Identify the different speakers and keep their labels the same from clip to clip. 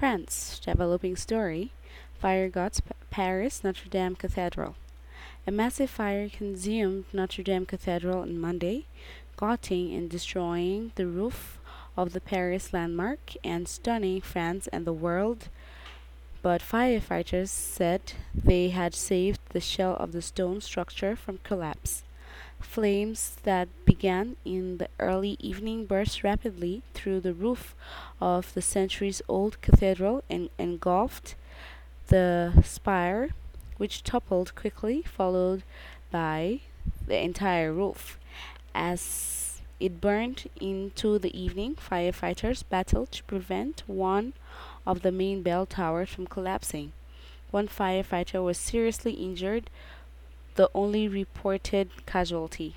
Speaker 1: France, developing story. Fire got Paris Notre Dame Cathedral. A massive fire consumed Notre Dame Cathedral on Monday, gutting and destroying the roof of the Paris landmark and stunning France and the world. But firefighters said they had saved the shell of the stone structure from collapse. Flames that began in the early evening burst rapidly through the roof of the centuries old cathedral and engulfed the spire, which toppled quickly, followed by the entire roof. As it burned into the evening, firefighters battled to prevent one of the main bell towers from collapsing. One firefighter was seriously injured, the only reported casualty.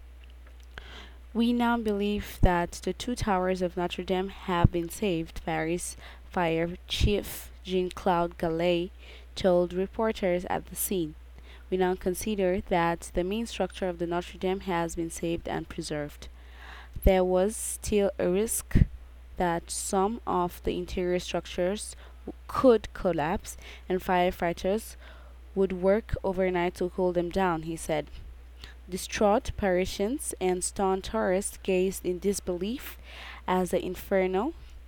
Speaker 1: We now believe that the two towers of Notre Dame have been saved, Paris Fire Chief Jean Claude Gallet told reporters at the scene. We now consider that the main structure of the Notre Dame has been saved and preserved. There was still a risk that some of the interior structures could collapse and firefighters would work overnight to cool them down, he said. Distraught Parisians and stunned tourists gazed in disbelief as the inferno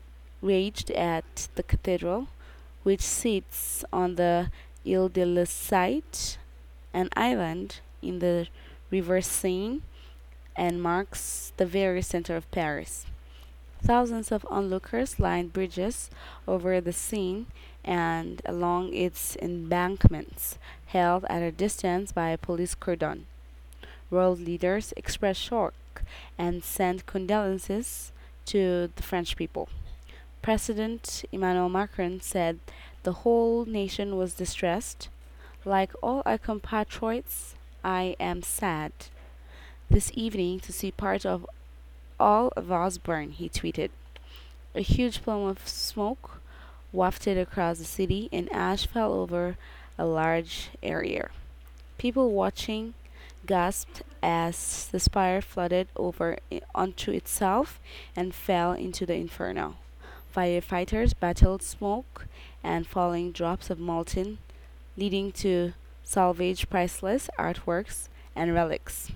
Speaker 1: raged at the cathedral, which sits on the Ile de la Cite, an island in the River Seine, and marks the very center of Paris. Thousands of onlookers lined bridges over the Seine and along its embankments, held at a distance by a police cordon. World leaders expressed shock and sent condolences to the French people. President Emmanuel Macron said the whole nation was distressed. Like all our compatriots, I am sad this evening to see part of all of us burn, he tweeted. A huge plume of smoke wafted across the city and ash fell over a large area. People watching gasped as the spire flooded over onto itself and fell into the inferno. Firefighters battled smoke and falling drops of molten, leading to salvage priceless artworks and relics.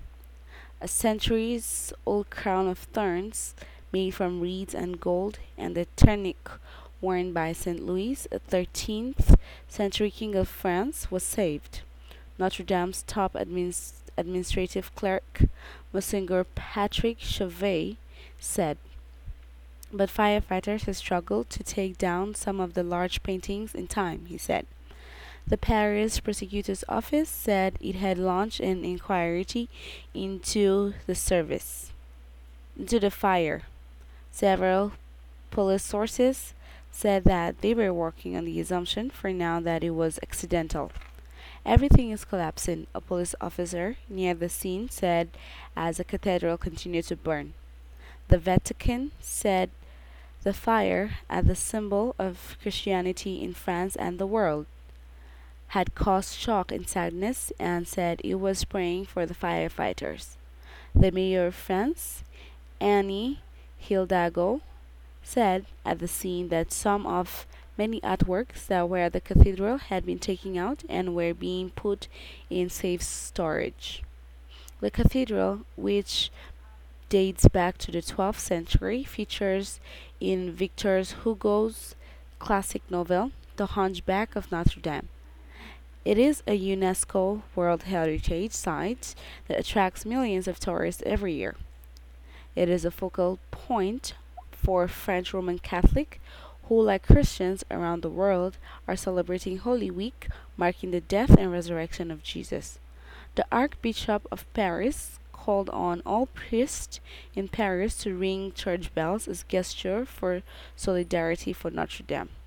Speaker 1: A centuries old crown of thorns made from reeds and gold, and the tunic worn by St. Louis, a 13th century king of France, was saved. Notre Dame's top administrative clerk, Monsignor Patrick Chauvet, said. But firefighters have struggled to take down some of the large paintings in time, he said. The Paris prosecutor's office said it had launched an inquiry into the fire. Several police sources said that they were working on the assumption for now that it was accidental. Everything is collapsing, a police officer near the scene said as the cathedral continued to burn. The Vatican said the fire, as the symbol of Christianity in France and the world, had caused shock and sadness and said it was praying for the firefighters. The mayor of France, Annie Hidalgo, said at the scene that some of many artworks that were at the cathedral had been taken out and were being put in safe storage. The cathedral, which dates back to the 12th century, features in Victor Hugo's classic novel, The Hunchback of Notre Dame. It is a UNESCO World Heritage Site that attracts millions of tourists every year. It is a focal point for French Roman Catholic who, like Christians around the world, are celebrating Holy Week, marking the death and resurrection of Jesus. The Archbishop of Paris called on all priests in Paris to ring church bells as gesture for solidarity for Notre Dame.